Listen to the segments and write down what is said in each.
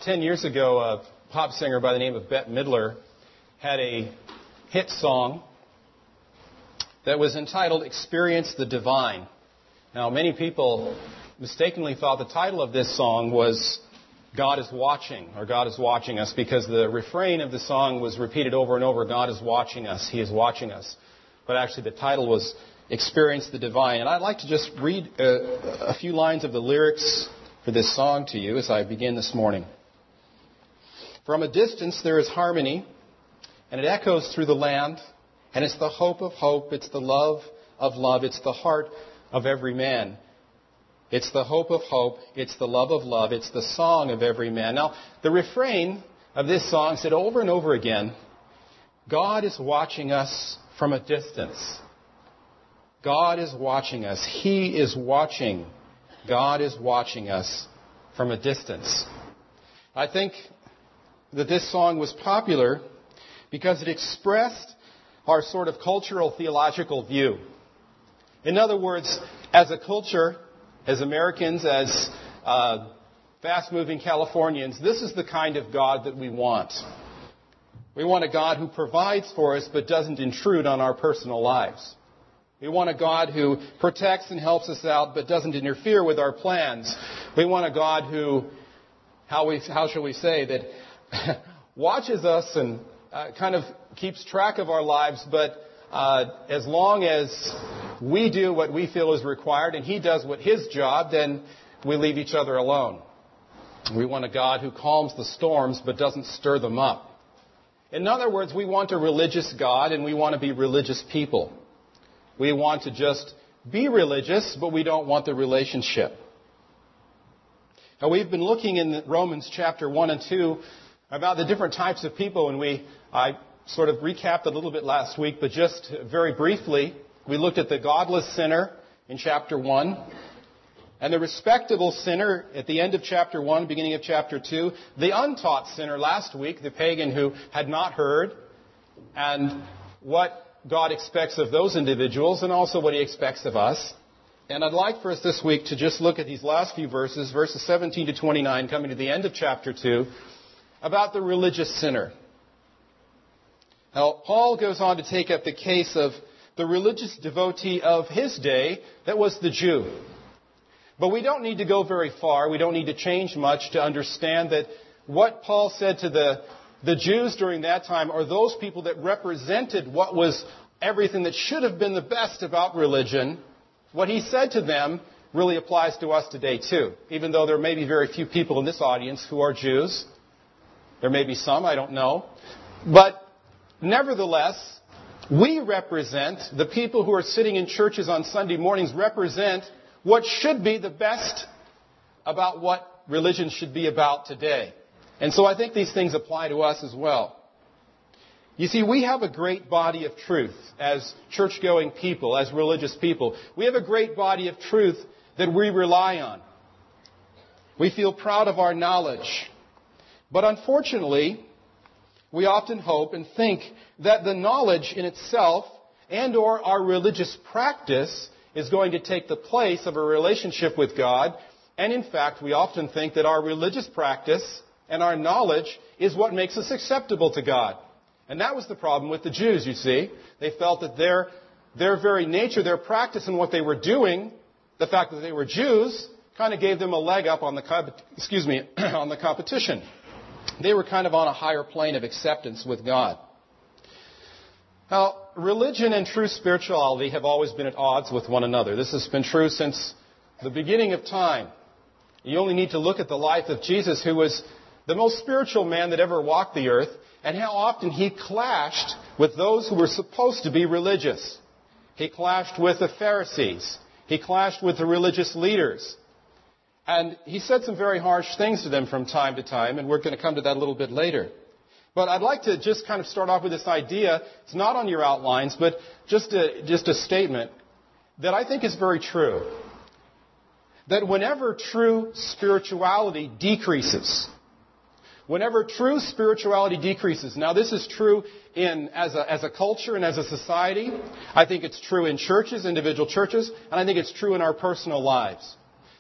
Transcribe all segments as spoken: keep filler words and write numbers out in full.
Ten years ago, a pop singer by the name of Bette Midler had a hit song that was entitled Experience the Divine. Now, many people mistakenly thought the title of this song was God is Watching, or God is Watching Us, because the refrain of the song was repeated over and over, God is watching us, He is watching us. But actually the title was Experience the Divine. And I'd like to just read a, a few lines of the lyrics for this song to you as I begin this morning. From a distance there is harmony, and it echoes through the land, and it's the hope of hope, it's the love of love, it's the heart of every man. It's the hope of hope, it's the love of love, it's the song of every man. Now, the refrain of this song said over and over again, God is watching us from a distance. God is watching us. He is watching. God is watching us from a distance. I think that this song was popular because it expressed our sort of cultural theological view. In other words, as a culture, as Americans, as uh, fast-moving Californians, this is the kind of God that we want. We want a God who provides for us but doesn't intrude on our personal lives. We want a God who protects and helps us out but doesn't interfere with our plans. We want a God who, how we, how shall we say, that watches us and uh, kind of keeps track of our lives, but uh, as long as we do what we feel is required and He does what His job, then we leave each other alone. We want a God who calms the storms but doesn't stir them up. In other words, we want a religious God and we want to be religious people. We want to just be religious, but we don't want the relationship. Now, we've been looking in Romans chapter one and two about the different types of people, and we I sort of recapped a little bit last week, but just very briefly, we looked at the godless sinner in chapter one, and the respectable sinner at the end of chapter one, beginning of chapter two, the untaught sinner last week, the pagan who had not heard, and what God expects of those individuals, and also what He expects of us. And I'd like for us this week to just look at these last few verses, verses seventeen to twenty-nine, coming to the end of chapter two, about the religious sinner. Now, Paul goes on to take up the case of the religious devotee of his day, that was the Jew. But we don't need to go very far. We don't need to change much to understand that what Paul said to the, the Jews during that time are those people that represented what was everything that should have been the best about religion. What he said to them really applies to us today too, even though there may be very few people in this audience who are Jews. There may be some, I don't know. But nevertheless, we represent, the people who are sitting in churches on Sunday mornings represent what should be the best about what religion should be about today. And so I think these things apply to us as well. You see, we have a great body of truth as church-going people, as religious people. We have a great body of truth that we rely on. We feel proud of our knowledge. But unfortunately, we often hope and think that the knowledge in itself and or our religious practice is going to take the place of a relationship with God. And in fact, we often think that our religious practice and our knowledge is what makes us acceptable to God. And that was the problem with the Jews, you see. They felt that their, their very nature, their practice and what they were doing, the fact that they were Jews, kind of gave them a leg up on the, excuse me, on the competition. They were kind of on a higher plane of acceptance with God. Now, religion and true spirituality have always been at odds with one another. This has been true since the beginning of time. You only need to look at the life of Jesus, who was the most spiritual man that ever walked the earth, and how often He clashed with those who were supposed to be religious. He clashed with the Pharisees. He clashed with the religious leaders. And He said some very harsh things to them from time to time, and we're going to come to that a little bit later. But I'd like to just kind of start off with this idea. It's not on your outlines, but just a, just a statement that I think is very true. That whenever true spirituality decreases, whenever true spirituality decreases, now this is true in as a, as a culture and as a society. I think it's true in churches, individual churches, and I think it's true in our personal lives.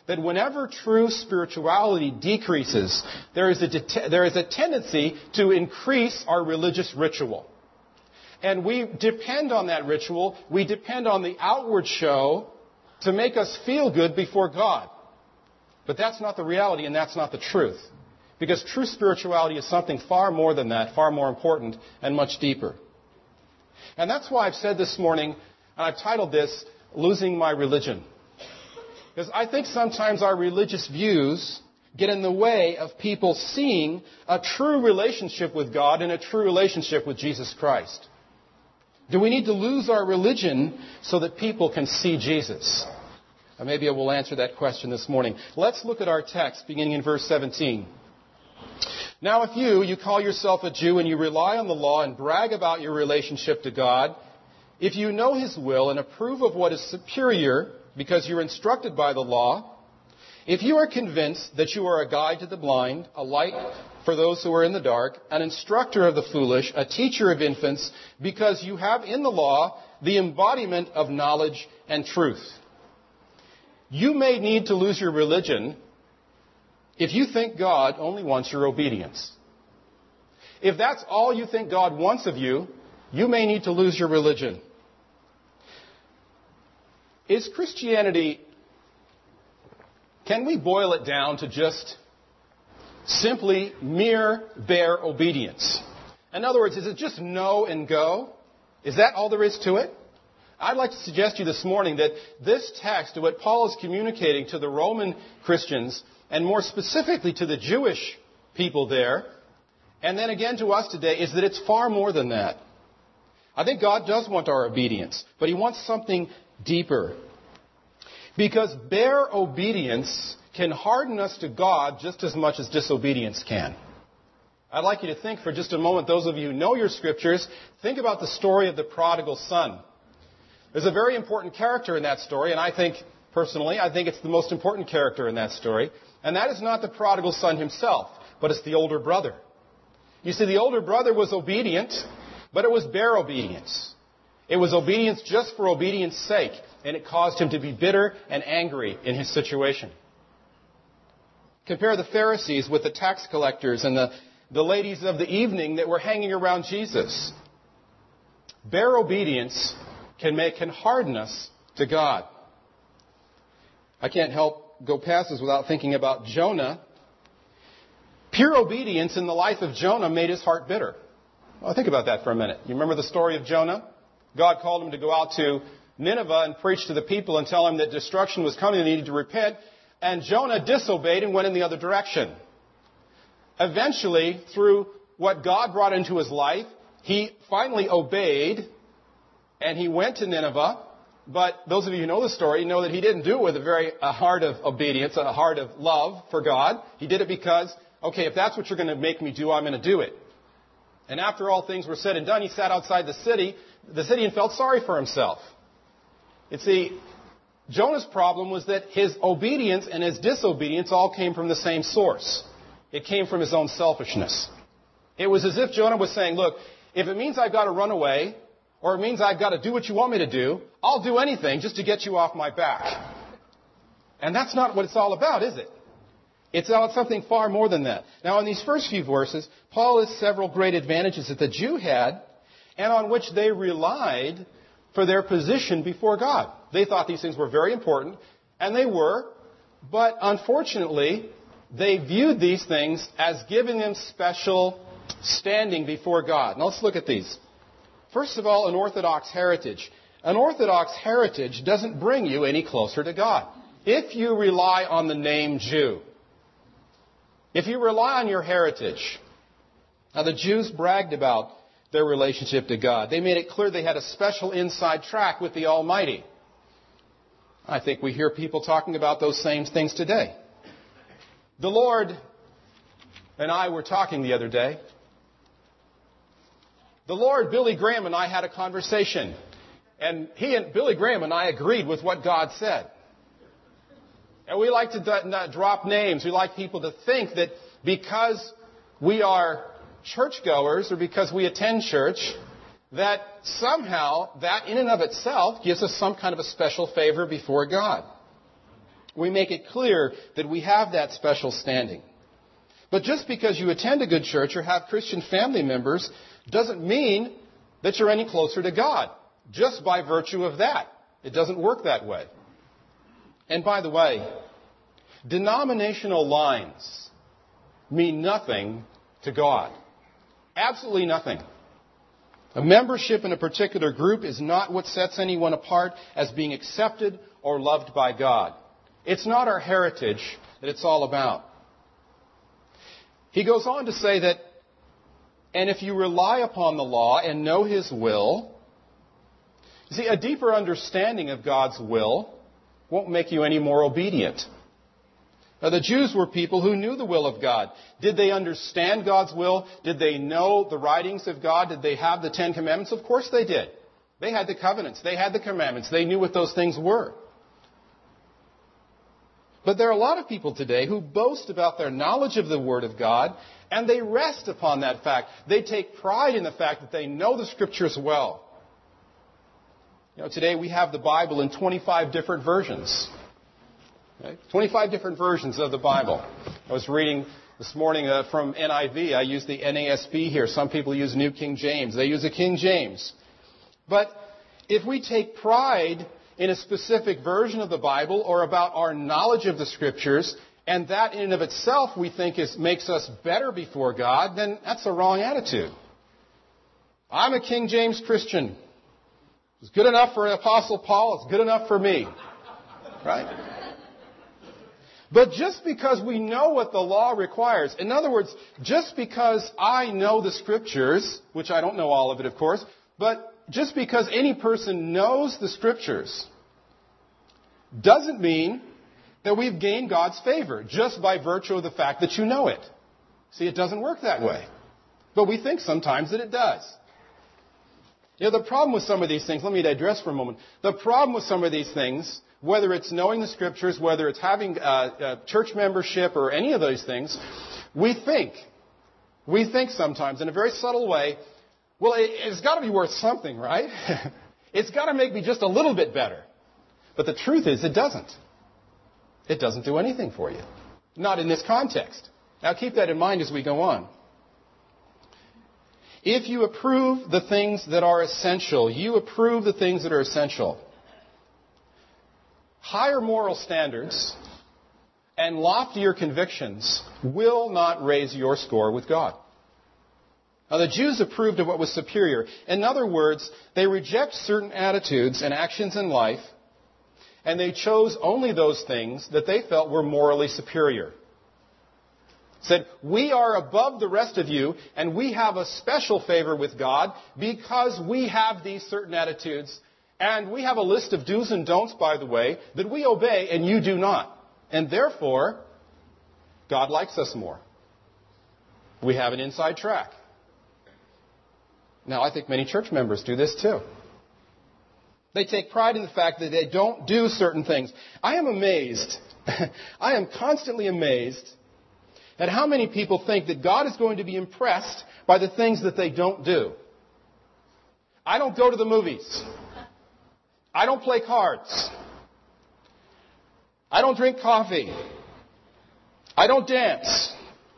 that whenever true spirituality decreases, there is a, det- there is a tendency to increase our religious ritual. And we depend on that ritual. We depend on the outward show to make us feel good before God. But that's not the reality, and that's not the truth. Because true spirituality is something far more than that, far more important, and much deeper. And that's why I've said this morning, and I've titled this, Losing My Religion. Because I think sometimes our religious views get in the way of people seeing a true relationship with God and a true relationship with Jesus Christ. Do we need to lose our religion so that people can see Jesus? And maybe I will answer that question this morning. Let's look at our text beginning in verse seventeen. Now if you, you call yourself a Jew and you rely on the law and brag about your relationship to God, if you know His will and approve of what is superior because you're instructed by the law, if you are convinced that you are a guide to the blind, a light for those who are in the dark, an instructor of the foolish, a teacher of infants, because you have in the law the embodiment of knowledge and truth. You may need to lose your religion if you think God only wants your obedience. If that's all you think God wants of you, you may need to lose your religion. Is Christianity, can we boil it down to just simply mere bare obedience? In other words, is it just know and go? Is that all there is to it? I'd like to suggest to you this morning that this text, what Paul is communicating to the Roman Christians, and more specifically to the Jewish people there, and then again to us today, is that it's far more than that. I think God does want our obedience, but He wants something deeper. Because bare obedience can harden us to God just as much as disobedience can. I'd like you to think for just a moment, those of you who know your scriptures, think about the story of the prodigal son. There's a very important character in that story, and I think, personally, I think it's the most important character in that story. And that is not the prodigal son himself, but it's the older brother. You see, the older brother was obedient, but it was bare obedience. It was obedience just for obedience sake, and it caused him to be bitter and angry in his situation. Compare the Pharisees with the tax collectors and the, the ladies of the evening that were hanging around Jesus. Bare obedience can make, can harden us to God. I can't help go past this without thinking about Jonah. Pure obedience in the life of Jonah made his heart bitter. Well, think about that for a minute. You remember the story of Jonah? God called him to go out to Nineveh and preach to the people and tell them that destruction was coming and they needed to repent. And Jonah disobeyed and went in the other direction. Eventually, through what God brought into his life, he finally obeyed and he went to Nineveh. But those of you who know the story know that he didn't do it with a very a heart of obedience, a heart of love for God. He did it because, okay, if that's what you're going to make me do, I'm going to do it. And after all things were said and done, he sat outside the city, the city and felt sorry for himself. You see, Jonah's problem was that his obedience and his disobedience all came from the same source. It came from his own selfishness. It was as if Jonah was saying, look, if it means I've got to run away, or it means I've got to do what you want me to do, I'll do anything just to get you off my back. And that's not what it's all about, is it? It's about something far more than that. Now, in these first few verses, Paul lists several great advantages that the Jew had and on which they relied for their position before God. They thought these things were very important, and they were, but unfortunately, they viewed these things as giving them special standing before God. Now, let's look at these. First of all, an Orthodox heritage. An Orthodox heritage doesn't bring you any closer to God. If you rely on the name Jew, if you rely on your heritage, now the Jews bragged about their relationship to God. They made it clear they had a special inside track with the Almighty. I think we hear people talking about those same things today. The Lord and I were talking the other day. The Lord, Billy Graham, and I had a conversation. And he and Billy Graham and I agreed with what God said. And we like to d- drop names. We like people to think that because we are churchgoers or because we attend church, that somehow that in and of itself gives us some kind of a special favor before God. we make it clear that we have that special standing. But just because you attend a good church or have Christian family members doesn't mean that you're any closer to God, just by virtue of that. It doesn't work that way. And by the way, denominational lines mean nothing to God. Absolutely nothing. A membership in a particular group is not what sets anyone apart as being accepted or loved by God. It's not our heritage that it's all about. He goes on to say that, and if you rely upon the law and know His will, you see, a deeper understanding of God's will won't make you any more obedient. Now, the Jews were people who knew the will of God. Did they understand God's will? Did they know the writings of God? Did they have the Ten Commandments? Of course they did. They had the covenants. They had the commandments. They knew what those things were. But there are a lot of people today who boast about their knowledge of the Word of God, and they rest upon that fact. They take pride in the fact that they know the Scriptures well. You know, today we have the Bible in twenty-five different versions. Okay? twenty-five different versions of the Bible. I was reading this morning uh, from N I V. I use the N A S B here. Some people use New King James. They use the King James. But if we take pride in a specific version of the Bible or about our knowledge of the Scriptures, and that in and of itself we think is, makes us better before God, then that's a wrong attitude. I'm a King James Christian. It's good enough for Apostle Paul. It's good enough for me. Right? But just because we know what the law requires, in other words, just because I know the Scriptures, which I don't know all of it, of course, but just because any person knows the Scriptures doesn't mean that we've gained God's favor just by virtue of the fact that you know it. See, it doesn't work that way. But we think sometimes that it does. You know, the problem with some of these things, let me digress for a moment. The problem with some of these things, whether it's knowing the Scriptures, whether it's having uh, uh, church membership or any of those things, we think, we think sometimes in a very subtle way, well, it, it's got to be worth something, right? It's got to make me just a little bit better. But the truth is, it doesn't. It doesn't do anything for you. Not in this context. Now, keep that in mind as we go on. If you approve the things that are essential, you approve the things that are essential. Higher moral standards and loftier convictions will not raise your score with God. Now, the Jews approved of what was superior. In other words, they reject certain attitudes and actions in life, and they chose only those things that they felt were morally superior. Said, we are above the rest of you, and we have a special favor with God because we have these certain attitudes, and we have a list of do's and don'ts, by the way, that we obey and you do not. And therefore, God likes us more. We have an inside track. Now, I think many church members do this too. They take pride in the fact that they don't do certain things. I am amazed. I am constantly amazed at how many people think that God is going to be impressed by the things that they don't do. I don't go to the movies. I don't play cards. I don't drink coffee. I don't dance.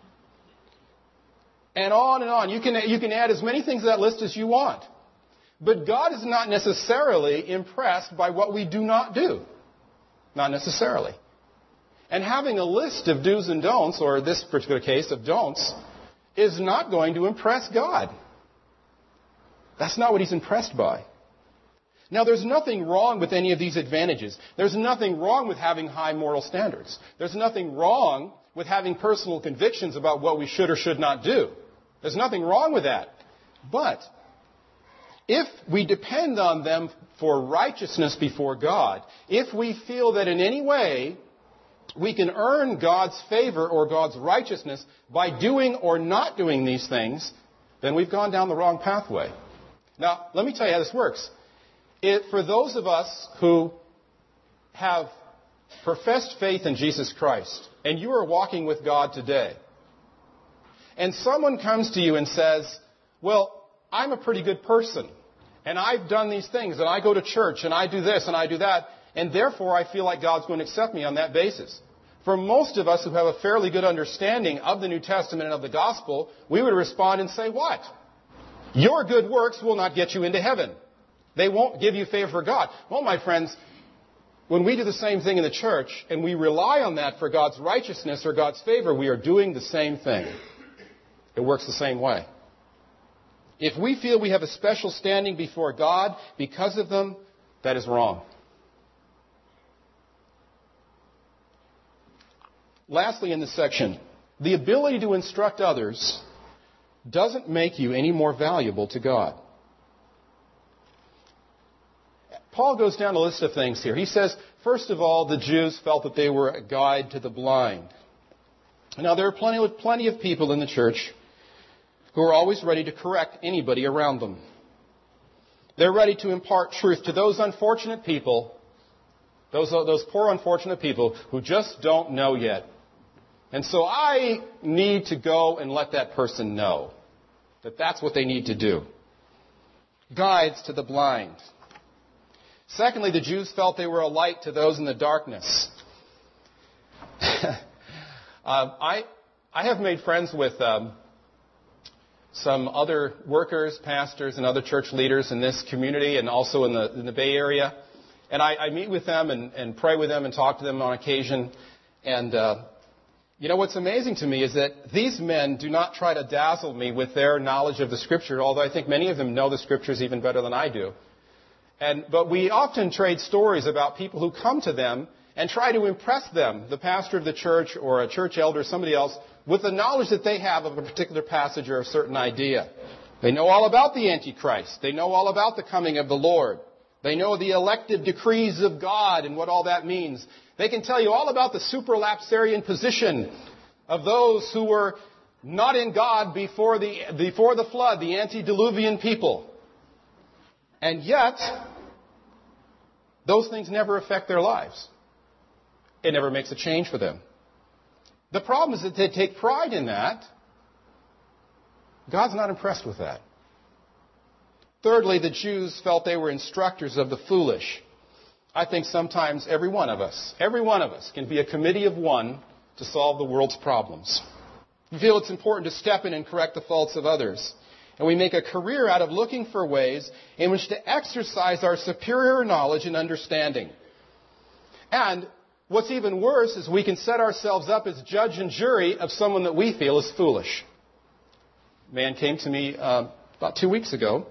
And on and on. You can, you can add as many things to that list as you want. But God is not necessarily impressed by what we do not do. Not necessarily. And having a list of do's and don'ts, or this particular case of don'ts, is not going to impress God. That's not what He's impressed by. Now, there's nothing wrong with any of these advantages. There's nothing wrong with having high moral standards. There's nothing wrong with having personal convictions about what we should or should not do. There's nothing wrong with that. But if we depend on them for righteousness before God, if we feel that in any way we can earn God's favor or God's righteousness by doing or not doing these things, then we've gone down the wrong pathway. Now, let me tell you how this works. It, for those of us who have professed faith in Jesus Christ, and you are walking with God today, and someone comes to you and says, well, I'm a pretty good person, and I've done these things, and I go to church, and I do this, and I do that, and therefore I feel like God's going to accept me on that basis. For most of us who have a fairly good understanding of the New Testament and of the gospel, we would respond and say, what? Your good works will not get you into heaven. They won't give you favor for God. Well, my friends, when we do the same thing in the church and we rely on that for God's righteousness or God's favor, we are doing the same thing. It works the same way. If we feel we have a special standing before God because of them, that is wrong. Lastly, in this section, the ability to instruct others doesn't make you any more valuable to God. Paul goes down a list of things here. He says, first of all, the Jews felt that they were a guide to the blind. Now, there are plenty of, plenty of people in the church who are always ready to correct anybody around them. They're ready to impart truth to those unfortunate people, those, those poor unfortunate people who just don't know yet. And so I need to go and let that person know that that's what they need to do. Guides to the blind. Secondly, the Jews felt they were a light to those in the darkness. uh, I I have made friends with um, some other workers, pastors, and other church leaders in this community and also in the in the Bay Area. And I, I meet with them and, and pray with them and talk to them on occasion. And uh, you know what's amazing to me is that these men do not try to dazzle me with their knowledge of the Scripture, although I think many of them know the Scriptures even better than I do. And, but we often trade stories about people who come to them and try to impress them, the pastor of the church or a church elder or somebody else, with the knowledge that they have of a particular passage or a certain idea. They know all about the Antichrist. They know all about the coming of the Lord. They know the elective decrees of God and what all that means. They can tell you all about the supralapsarian position of those who were not in God before the, before the flood, the antediluvian people. And yet, those things never affect their lives. It never makes a change for them. The problem is that they take pride in that. God's not impressed with that. Thirdly, the Jews felt they were instructors of the foolish. I think sometimes every one of us, every one of us can be a committee of one to solve the world's problems. We feel it's important to step in and correct the faults of others. And we make a career out of looking for ways in which to exercise our superior knowledge and understanding. And what's even worse is we can set ourselves up as judge and jury of someone that we feel is foolish. A man came to me uh, about two weeks ago.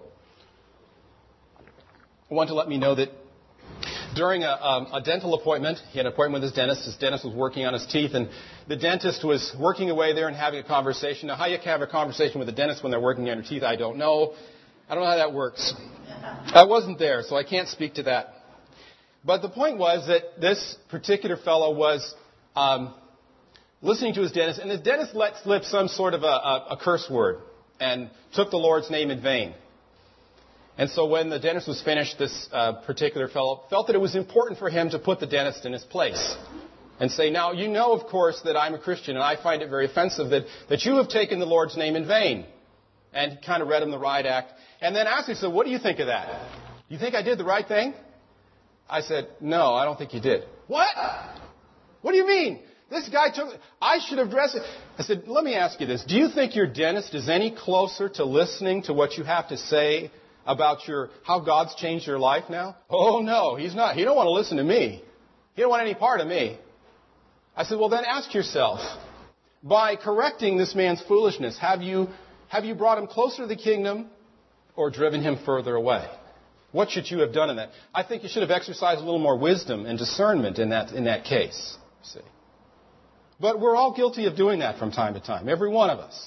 He wanted to let me know that during a, um, a dental appointment, he had an appointment with his dentist. His dentist was working on his teeth, and the dentist was working away there and having a conversation. Now, how you can have a conversation with a dentist when they're working on your teeth, I don't know. I don't know how that works. I wasn't there, so I can't speak to that. But the point was that this particular fellow was um, listening to his dentist, and his dentist let slip some sort of a, a, a curse word and took the Lord's name in vain. And so when the dentist was finished, this uh, particular fellow felt that it was important for him to put the dentist in his place and say, now, you know, of course, that I'm a Christian, and I find it very offensive that, that you have taken the Lord's name in vain. And he kind of read him the riot act. And then asked me, so what do you think of that? You think I did the right thing? I said, no, I don't think you did. What? What do you mean? This guy took, I should have dressed it. I said, let me ask you this. Do you think your dentist is any closer to listening to what you have to say about your how God's changed your life now? Oh, no, he's not. He don't want to listen to me. He don't want any part of me. I said, well, then ask yourself, by correcting this man's foolishness, have you have you brought him closer to the kingdom or driven him further away? What should you have done in that? I think you should have exercised a little more wisdom and discernment in that in that case. See, but we're all guilty of doing that from time to time, every one of us.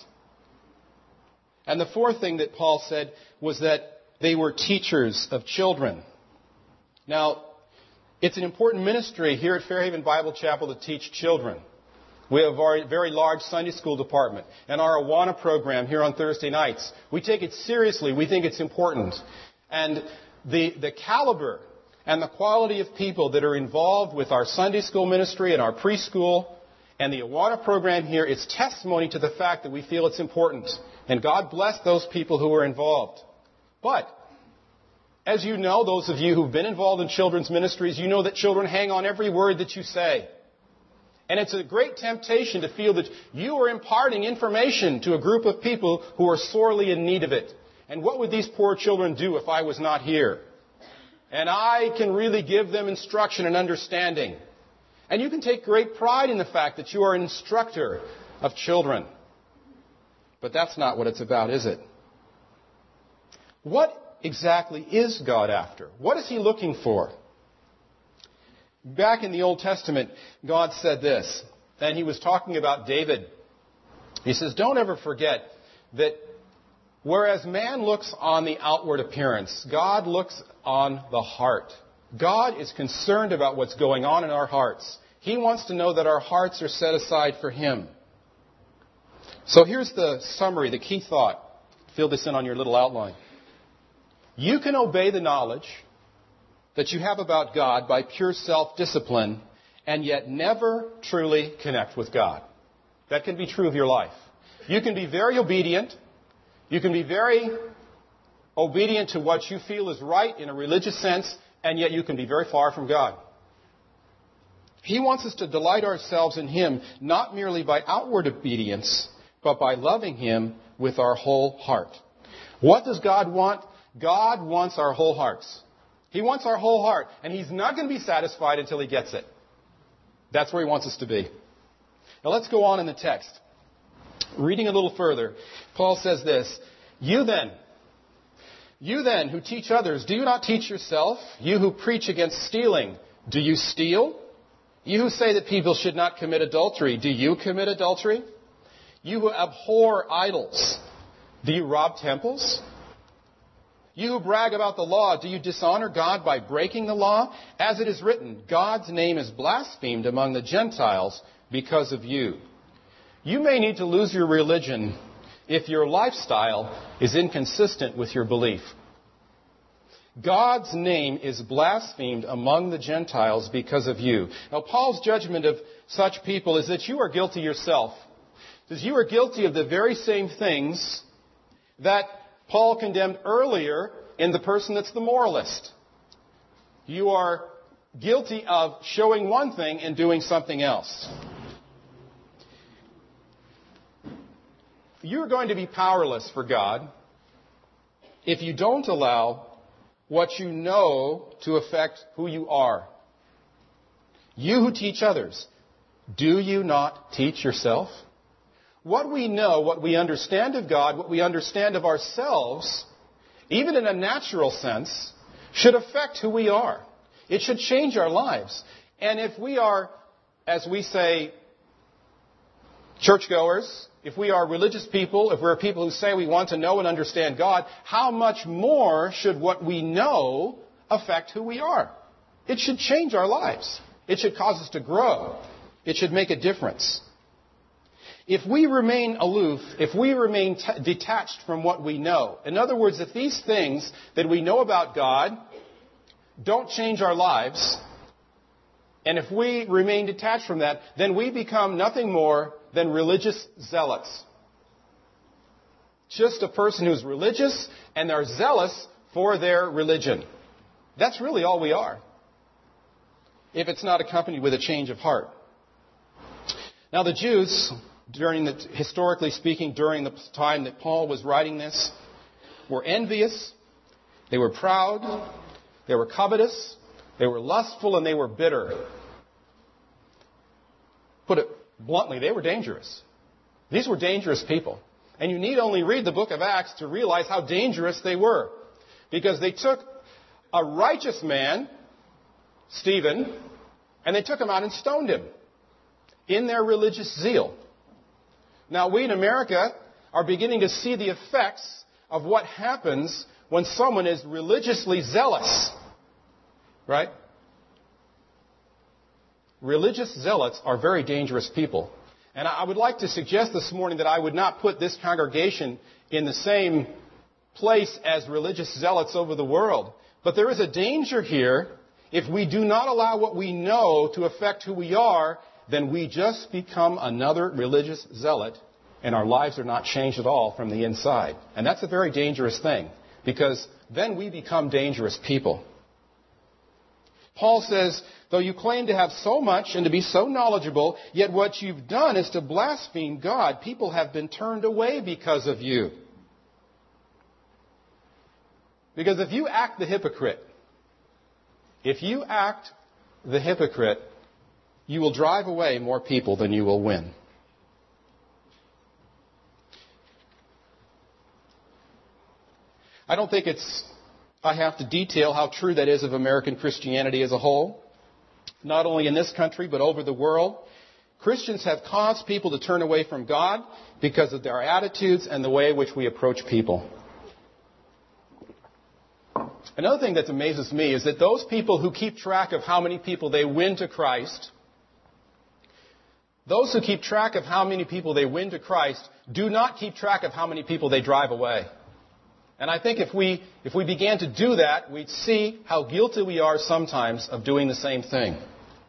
And the fourth thing that Paul said was that they were teachers of children. Now, it's an important ministry here at Fairhaven Bible Chapel to teach children. We have a very large Sunday school department. And our Awana program here on Thursday nights, we take it seriously. We think it's important. And the, the caliber and the quality of people that are involved with our Sunday school ministry and our preschool and the Awana program here is testimony to the fact that we feel it's important. And God bless those people who are involved. But As you know, those of you who've been involved in children's ministries, you know that children hang on every word that you say. And it's a great temptation to feel that you are imparting information to a group of people who are sorely in need of it. And what would these poor children do if I was not here? And I can really give them instruction and understanding. And you can take great pride in the fact that you are an instructor of children. But that's not what it's about, is it? What exactly is God after? What is He looking for? Back in the Old Testament, God said this, and He was talking about David. He says, don't ever forget that whereas man looks on the outward appearance, God looks on the heart. God is concerned about what's going on in our hearts. He wants to know that our hearts are set aside for Him. So here's the summary, the key thought. Fill this in on your little outline. You can obey the knowledge that you have about God by pure self-discipline and yet never truly connect with God. That can be true of your life. You can be very obedient. You can be very obedient to what you feel is right in a religious sense, and yet you can be very far from God. He wants us to delight ourselves in Him, not merely by outward obedience, but by loving Him with our whole heart. What does God want? God wants our whole hearts. He wants our whole heart, and He's not going to be satisfied until He gets it. That's where He wants us to be. Now let's go on in the text. Reading a little further, Paul says this, You then, you then who teach others, do you not teach yourself? You who preach against stealing, do you steal? You who say that people should not commit adultery, do you commit adultery? You who abhor idols, do you rob temples? You who brag about the law, do you dishonor God by breaking the law? As it is written, God's name is blasphemed among the Gentiles because of you. You may need to lose your religion if your lifestyle is inconsistent with your belief. God's name is blasphemed among the Gentiles because of you. Now, Paul's judgment of such people is that you are guilty yourself. Because you are guilty of the very same things that Paul condemned earlier in the person that's the moralist. You are guilty of showing one thing and doing something else. You're going to be powerless for God if you don't allow what you know to affect who you are. You who teach others, do you not teach yourself? What we know, what we understand of God, what we understand of ourselves, even in a natural sense, should affect who we are. It should change our lives. And if we are, as we say, churchgoers, if we are religious people, if we're people who say we want to know and understand God, how much more should what we know affect who we are? It should change our lives. It should cause us to grow. It should make a difference. If we remain aloof, if we remain t- detached from what we know, in other words, if these things that we know about God don't change our lives, and if we remain detached from that, then we become nothing more than religious zealots. Just a person who's religious and they're zealous for their religion. That's really all we are, if it's not accompanied with a change of heart. Now the Jews, during the, historically speaking, during the time that Paul was writing this, were envious, they were proud, they were covetous, they were lustful, and they were bitter. Put it bluntly, they were dangerous. These were dangerous people. And you need only read the book of Acts to realize how dangerous they were. Because they took a righteous man, Stephen, and they took him out and stoned him in their religious zeal. Now, we in America are beginning to see the effects of what happens when someone is religiously zealous. Right? Religious zealots are very dangerous people. And I would like to suggest this morning that I would not put this congregation in the same place as religious zealots over the world. But there is a danger here. If we do not allow what we know to affect who we are, then we just become another religious zealot, and our lives are not changed at all from the inside. And that's a very dangerous thing, because then we become dangerous people. Paul says, though you claim to have so much and to be so knowledgeable, yet what you've done is to blaspheme God. People have been turned away because of you. Because if you act the hypocrite, if you act the hypocrite, you will drive away more people than you will win. I don't think it's, I have to detail how true that is of American Christianity as a whole. Not only in this country, but over the world. Christians have caused people to turn away from God because of their attitudes and the way in which we approach people. Another thing that amazes me is that those people who keep track of how many people they win to Christ, those who keep track of how many people they win to Christ, do not keep track of how many people they drive away. And I think if we, if we began to do that, we'd see how guilty we are sometimes of doing the same thing.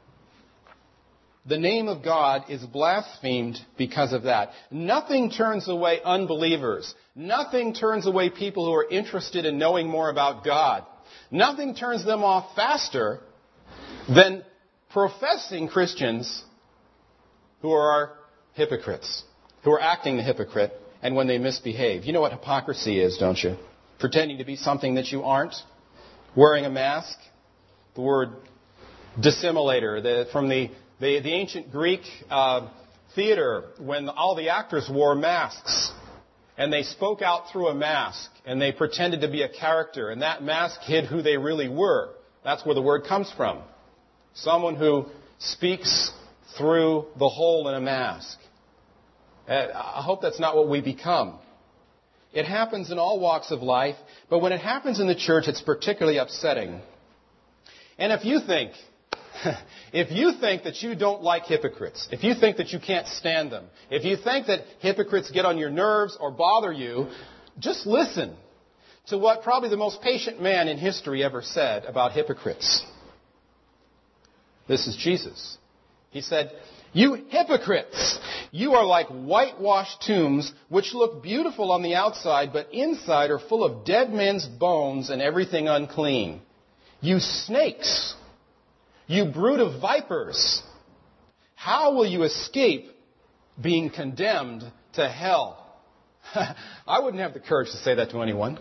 The name of God is blasphemed because of that. Nothing turns away unbelievers. Nothing turns away people who are interested in knowing more about God. Nothing turns them off faster than professing Christians who are hypocrites, who are acting the hypocrite, and when they misbehave. You know what hypocrisy is, don't you? Pretending to be something that you aren't. Wearing a mask. The word dissimulator, the, from the, the, the ancient Greek uh, theater, when all the actors wore masks. And they spoke out through a mask. And they pretended to be a character. And that mask hid who they really were. That's where the word comes from. Someone who speaks through the hole in a mask. I hope that's not what we become. It happens in all walks of life, but when it happens in the church, it's particularly upsetting. And if you think, if you think that you don't like hypocrites, if you think that you can't stand them, if you think that hypocrites get on your nerves or bother you, just listen to what probably the most patient man in history ever said about hypocrites. This is Jesus. He said, "You hypocrites, you are like whitewashed tombs, which look beautiful on the outside, but inside are full of dead men's bones and everything unclean. You snakes, you brood of vipers, how will you escape being condemned to hell?" I wouldn't have the courage to say that to anyone.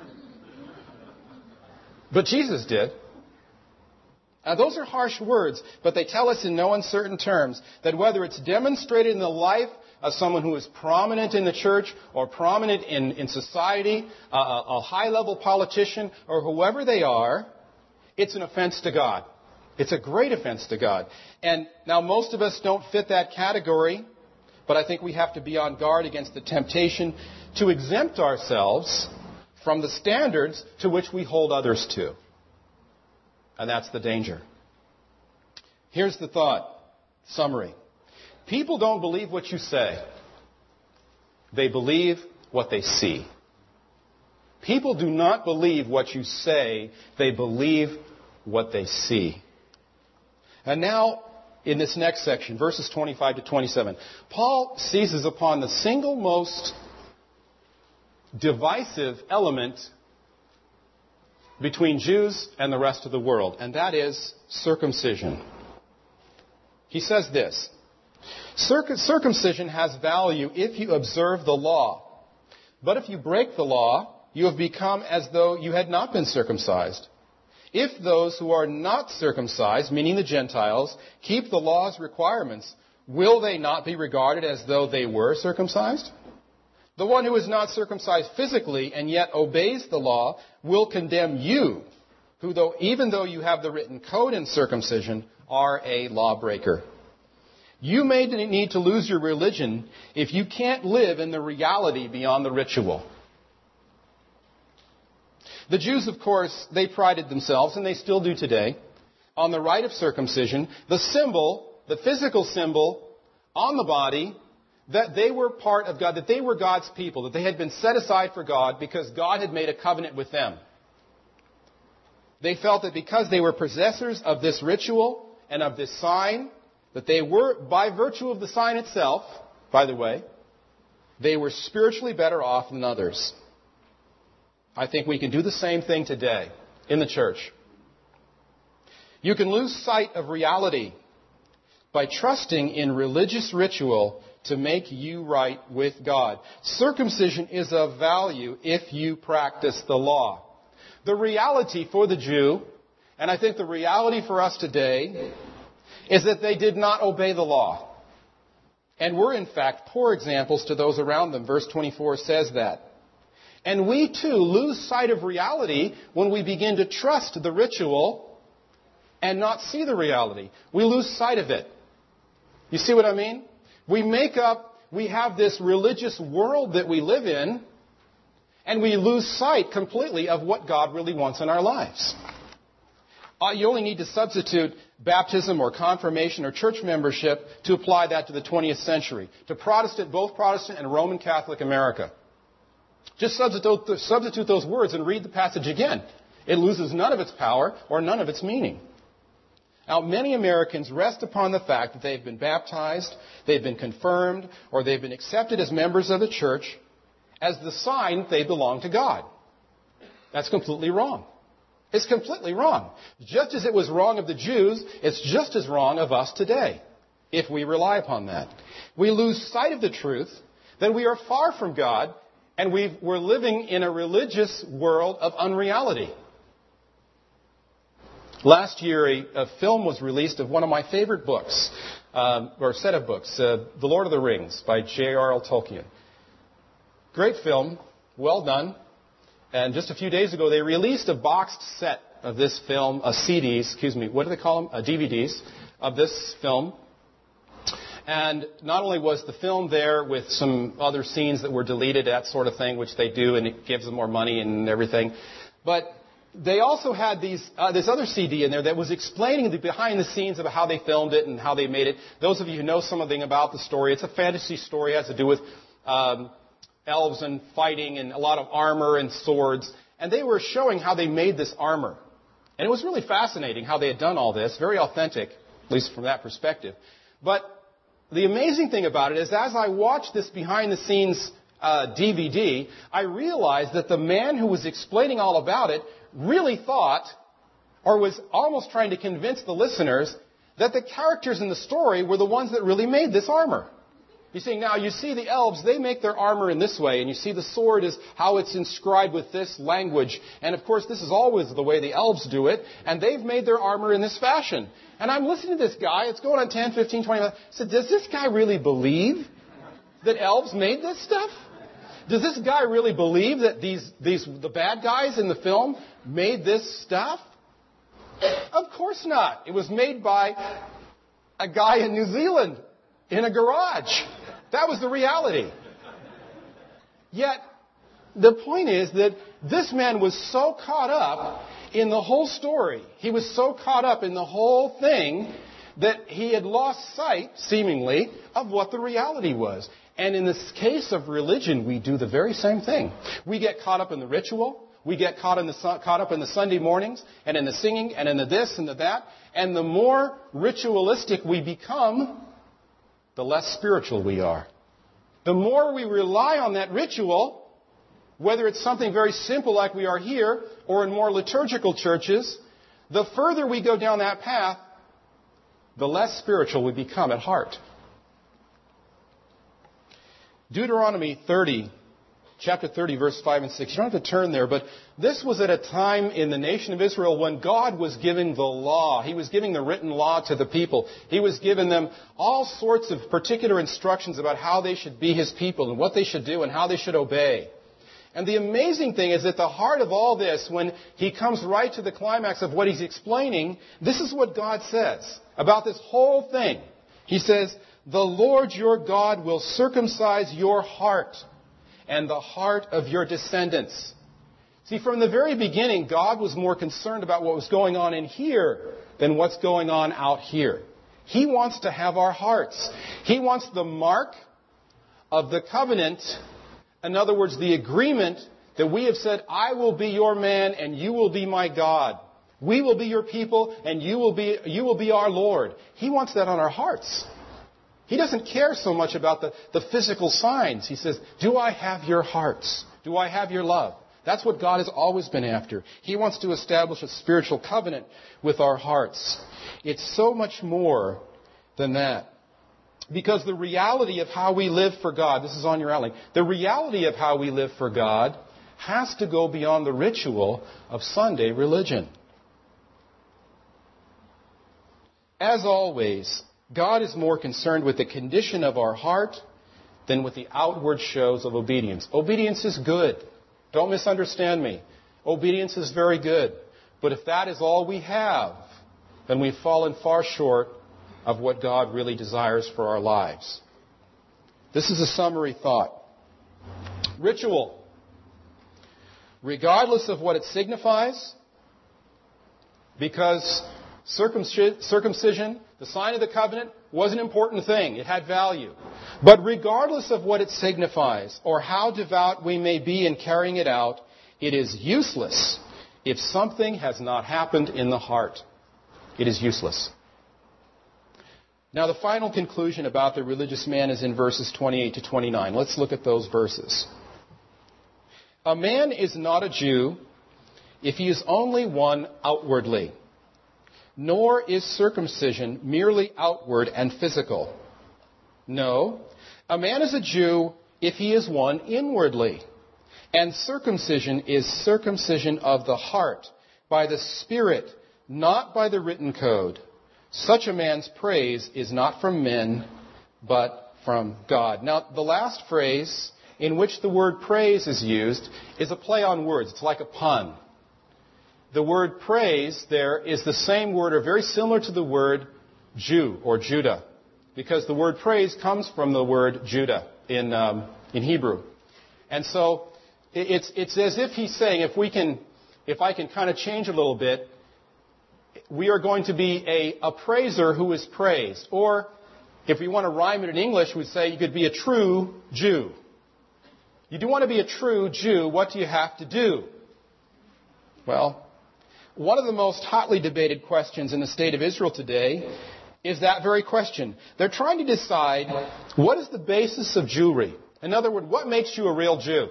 But Jesus did. Now, those are harsh words, but they tell us in no uncertain terms that whether it's demonstrated in the life of someone who is prominent in the church or prominent in, in society, a, a high-level politician, or whoever they are, it's an offense to God. It's a great offense to God. And now most of us don't fit that category, but I think we have to be on guard against the temptation to exempt ourselves from the standards to which we hold others to. And that's the danger. Here's the thought. Summary. People don't believe what you say. They believe what they see. People do not believe what you say. They believe what they see. And now, in this next section, verses twenty-five to twenty-seven, Paul seizes upon the single most divisive element between Jews and the rest of the world, and that is circumcision. He says this, "Circumcision has value if you observe the law. But if you break the law, you have become as though you had not been circumcised. If those who are not circumcised, meaning the Gentiles, keep the law's requirements, will they not be regarded as though they were circumcised? The one who is not circumcised physically and yet obeys the law will condemn you, who though even though you have the written code in circumcision, are a lawbreaker. You may need to lose your religion if you can't live in the reality beyond the ritual." The Jews, of course, they prided themselves, and they still do today, on the rite of circumcision, the symbol, the physical symbol on the body, that they were part of God, that they were God's people, that they had been set aside for God because God had made a covenant with them. They felt that because they were possessors of this ritual and of this sign, that they were, by virtue of the sign itself, by the way, they were spiritually better off than others. I think we can do the same thing today in the church. You can lose sight of reality by trusting in religious ritual to make you right with God. Circumcision is of value if you practice the law. The reality for the Jew, and I think the reality for us today, is that they did not obey the law. And were, in fact, poor examples to those around them. Verse twenty-four says that. And we, too, lose sight of reality when we begin to trust the ritual and not see the reality. We lose sight of it. You see what I mean? We make up, we have this religious world that we live in, and we lose sight completely of what God really wants in our lives. Uh, you only need to substitute baptism or confirmation or church membership to apply that to the twentieth century, to Protestant, both Protestant and Roman Catholic America. Just substitute, substitute those words and read the passage again. It loses none of its power or none of its meaning. Now, many Americans rest upon the fact that they've been baptized, they've been confirmed, or they've been accepted as members of the church as the sign that they belong to God. That's completely wrong. It's completely wrong. Just as it was wrong of the Jews, it's just as wrong of us today, if we rely upon that. We lose sight of the truth that we are far from God, and we've, we're living in a religious world of unreality. Last year, a, a film was released of one of my favorite books, um, or a set of books, uh, The Lord of the Rings by J R R Tolkien. Great film, well done. And just a few days ago, they released a boxed set of this film, uh, C Ds, excuse me, what do they call them? Uh, D V Ds of this film. And not only was the film there with some other scenes that were deleted, that sort of thing, which they do, and it gives them more money and everything, but they also had these, uh, this other C D in there that was explaining the behind the scenes of how they filmed it and how they made it. Those of you who know something about the story, it's a fantasy story. It has to do with um, elves and fighting and a lot of armor and swords. And they were showing how they made this armor. And it was really fascinating how they had done all this. Very authentic, at least from that perspective. But the amazing thing about it is as I watched this behind the scenes uh, D V D, I realized that the man who was explaining all about it really thought, or was almost trying to convince the listeners, that the characters in the story were the ones that really made this armor. You see, now you see the elves, they make their armor in this way, and you see the sword is how it's inscribed with this language. And of course, this is always the way the elves do it, and they've made their armor in this fashion. And I'm listening to this guy, it's going on ten, fifteen, twenty minutes. I said, does this guy really believe that elves made this stuff? Does this guy really believe that these, these, the bad guys in the film made this stuff? Of course not. It was made by a guy in New Zealand in a garage. That was the reality. Yet, the point is that this man was so caught up in the whole story. He was so caught up in the whole thing that he had lost sight, seemingly, of what the reality was. And in this case of religion, we do the very same thing. We get caught up in the ritual. We get caught, in the, caught up in the Sunday mornings and in the singing and in the this and the that. And the more ritualistic we become, the less spiritual we are. The more we rely on that ritual, whether it's something very simple like we are here or in more liturgical churches, the further we go down that path, the less spiritual we become at heart. Deuteronomy thirty, chapter thirty, verse five and six. You don't have to turn there, but this was at a time in the nation of Israel when God was giving the law. He was giving the written law to the people. He was giving them all sorts of particular instructions about how they should be His people and what they should do and how they should obey. And the amazing thing is at the heart of all this, when He comes right to the climax of what He's explaining, this is what God says about this whole thing. He says, "The Lord your God will circumcise your heart and the heart of your descendants." See, from the very beginning, God was more concerned about what was going on in here than what's going on out here. He wants to have our hearts. He wants the mark of the covenant, in other words, the agreement that we have said, I will be your man and you will be my God. We will be your people and you will be, you will be our Lord. He wants that on our hearts. He doesn't care so much about the, the physical signs. He says, do I have your hearts? Do I have your love? That's what God has always been after. He wants to establish a spiritual covenant with our hearts. It's so much more than that. Because the reality of how we live for God, this is on your outline, the reality of how we live for God has to go beyond the ritual of Sunday religion. As always, God is more concerned with the condition of our heart than with the outward shows of obedience. Obedience is good. Don't misunderstand me. Obedience is very good. But if that is all we have, then we've fallen far short of what God really desires for our lives. This is a summary thought. Ritual. Regardless of what it signifies, because circumcision, the sign of the covenant, was an important thing. It had value. But regardless of what it signifies or how devout we may be in carrying it out, it is useless if something has not happened in the heart. It is useless. Now, the final conclusion about the religious man is in verses twenty-eight to twenty-nine. Let's look at those verses. A man is not a Jew if he is only one outwardly, nor is circumcision merely outward and physical. No, a man is a Jew if he is one inwardly, and circumcision is circumcision of the heart, by the Spirit, not by the written code. Such a man's praise is not from men, but from God. Now, the last phrase in which the word praise is used is a play on words. It's like a pun. The word praise there is the same word, or very similar to the word Jew or Judah, because the word praise comes from the word Judah in um, in Hebrew. And so it's it's as if he's saying, if we can, if I can kind of change a little bit, we are going to be a, a praiser who is praised. Or, if we want to rhyme it in English, we'd say you could be a true Jew. You do want to be a true Jew, what do you have to do? Well, one of the most hotly debated questions in the state of Israel today is that very question. They're trying to decide what is the basis of Jewry. In other words, what makes you a real Jew?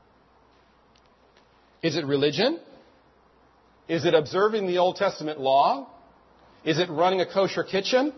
Is it religion? Is it observing the Old Testament law? Is it running a kosher kitchen?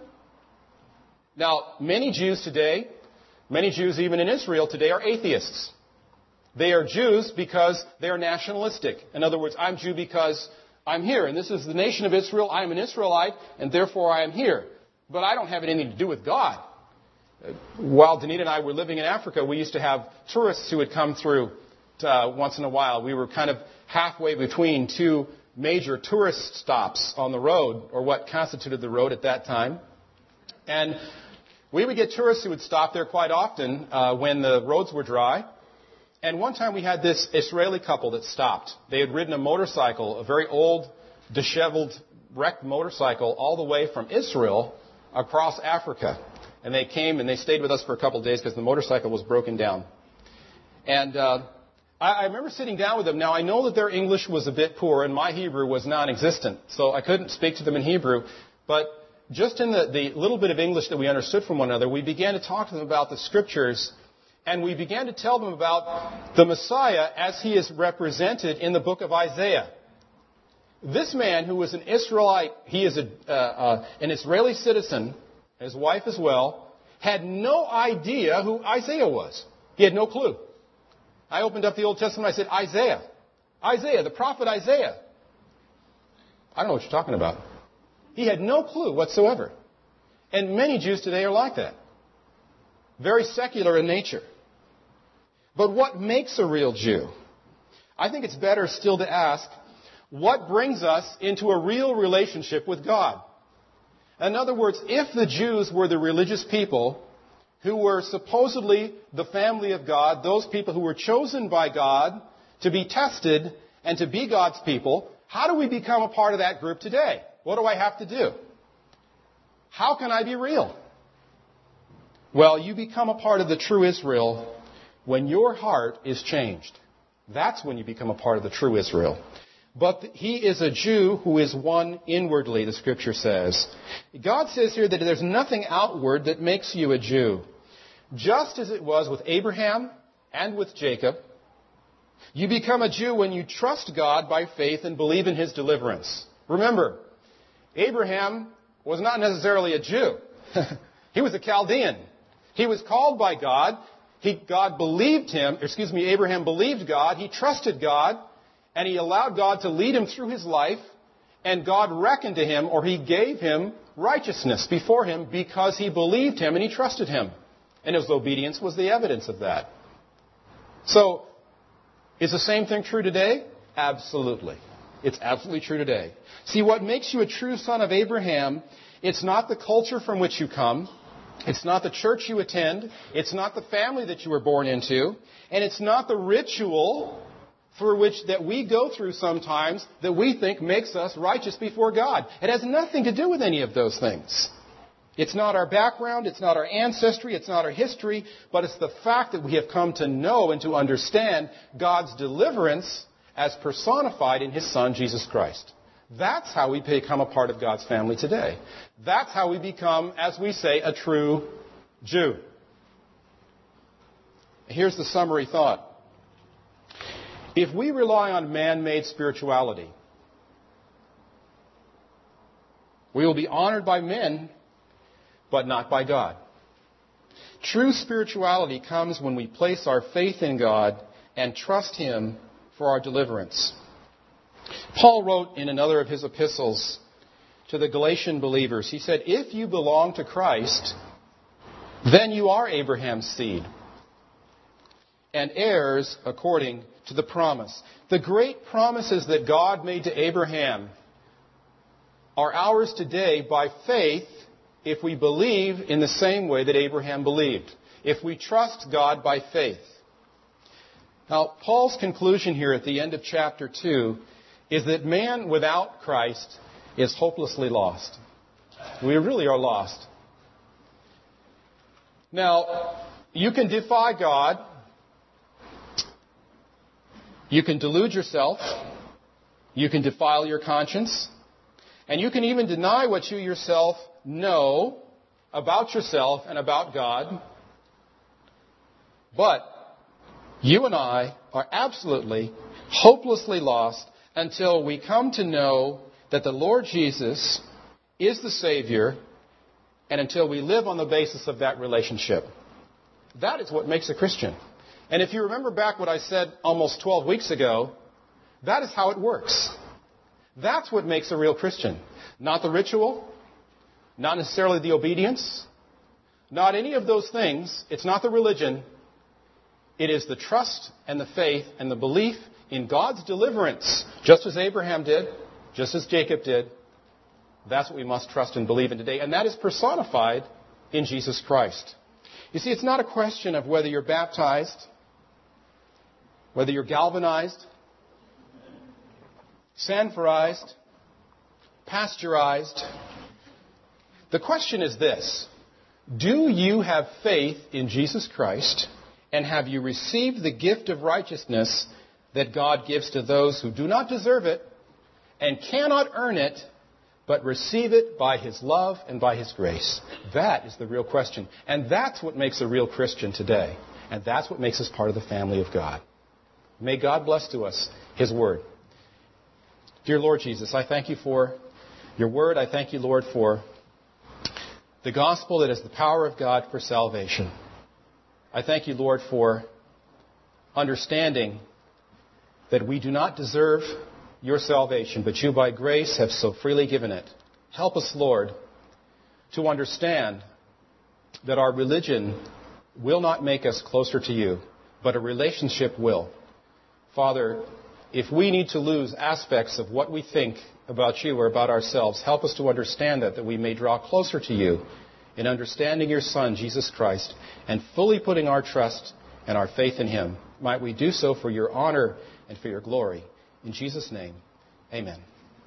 Now, many Jews today, many Jews even in Israel today, are atheists. They are Jews because they are nationalistic. In other words, I'm Jew because I'm here, and this is the nation of Israel. I am an Israelite, and therefore I am here. But I don't have anything to do with God. While Danita and I were living in Africa, we used to have tourists who would come through uh, once in a while. We were kind of halfway between two major tourist stops on the road, or what constituted the road at that time. And we would get tourists who would stop there quite often uh, when the roads were dry. And one time we had this Israeli couple that stopped. They had ridden a motorcycle, a very old, disheveled, wrecked motorcycle, all the way from Israel across Africa. And they came and they stayed with us for a couple of days because the motorcycle was broken down. And uh, I, I remember sitting down with them. Now, I know that their English was a bit poor and my Hebrew was non-existent, so I couldn't speak to them in Hebrew. But just in the, the little bit of English that we understood from one another, we began to talk to them about the Scriptures. And we began to tell them about the Messiah as he is represented in the book of Isaiah. This man, who was an Israelite, he is a, uh, uh, an Israeli citizen, his wife as well, had no idea who Isaiah was. He had no clue. I opened up the Old Testament and I said, Isaiah. Isaiah, the prophet Isaiah. I don't know what you're talking about. He had no clue whatsoever. And many Jews today are like that. Very secular in nature. But what makes a real Jew? I think it's better still to ask, what brings us into a real relationship with God? In other words, if the Jews were the religious people who were supposedly the family of God, those people who were chosen by God to be tested and to be God's people, how do we become a part of that group today? What do I have to do? How can I be real? Well, you become a part of the true Israel when your heart is changed. That's when you become a part of the true Israel. But he is a Jew who is one inwardly, the Scripture says. God says here that there's nothing outward that makes you a Jew. Just as it was with Abraham and with Jacob, You become a Jew when you trust God by faith and believe in His deliverance. Remember, Abraham was not necessarily a Jew. He was a Chaldean. He was called by God. He, God believed him, excuse me, Abraham believed God. He trusted God, and he allowed God to lead him through his life, and God reckoned to him, or He gave him righteousness before Him because he believed Him and he trusted Him. And his obedience was the evidence of that. So, is the same thing true today? Absolutely. It's absolutely true today. See, what makes you a true son of Abraham, it's not the culture from which you come. It's not the church you attend. It's not the family that you were born into. And it's not the ritual through which that we go through sometimes that we think makes us righteous before God. It has nothing to do with any of those things. It's not our background, it's not our ancestry, it's not our history, but it's the fact that we have come to know and to understand God's deliverance as personified in His Son, Jesus Christ. That's how we become a part of God's family today. That's how we become, as we say, a true Jew. Here's the summary thought. If we rely on man-made spirituality, we will be honored by men, but not by God. True spirituality comes when we place our faith in God and trust Him for our deliverance. Paul wrote in another of his epistles to the Galatian believers, he said, if you belong to Christ, then you are Abraham's seed and heirs according to the promise. The great promises that God made to Abraham are ours today by faith if we believe in the same way that Abraham believed. If we trust God by faith. Now, Paul's conclusion here at the end of chapter two is that man without Christ is hopelessly lost. We really are lost. Now, you can defy God. You can delude yourself. You can defile your conscience. And you can even deny what you yourself know about yourself and about God. But you and I are absolutely, hopelessly lost until we come to know that the Lord Jesus is the Savior, and until we live on the basis of that relationship. That is what makes a Christian. And if you remember back what I said almost twelve weeks ago, that is how it works. That's what makes a real Christian. Not the ritual, not necessarily the obedience, not any of those things. It's not the religion. It is the trust and the faith and the belief in God's deliverance, just as Abraham did, just as Jacob did. That's what we must trust and believe in today. And that is personified in Jesus Christ. You see, it's not a question of whether you're baptized, whether you're galvanized, sanforized, pasteurized. The question is this: do you have faith in Jesus Christ, and have you received the gift of righteousness that God gives to those who do not deserve it and cannot earn it, but receive it by His love and by His grace? That is the real question. And that's what makes a real Christian today. And that's what makes us part of the family of God. May God bless to us His Word. Dear Lord Jesus, I thank You for Your Word. I thank You, Lord, for the gospel that is the power of God for salvation. I thank You, Lord, for understanding that we do not deserve Your salvation, but You by grace have so freely given it. Help us, Lord, to understand that our religion will not make us closer to You, but a relationship will. Father, if we need to lose aspects of what we think about You or about ourselves, help us to understand that, that we may draw closer to You in understanding Your Son, Jesus Christ, and fully putting our trust and our faith in Him. Might we do so for Your honor and for Your glory. In Jesus' name, amen.